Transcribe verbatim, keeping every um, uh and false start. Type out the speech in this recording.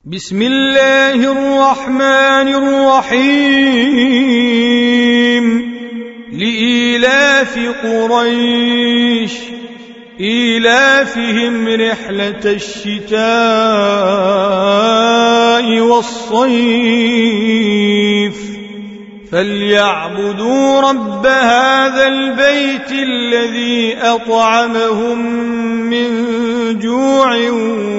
بسم الله الرحمن الرحيم لإيلاف قريش إيلافهم رحلة الشتاء والصيف فليعبدوا رب هذا البيت الذي أطعمهم من جوع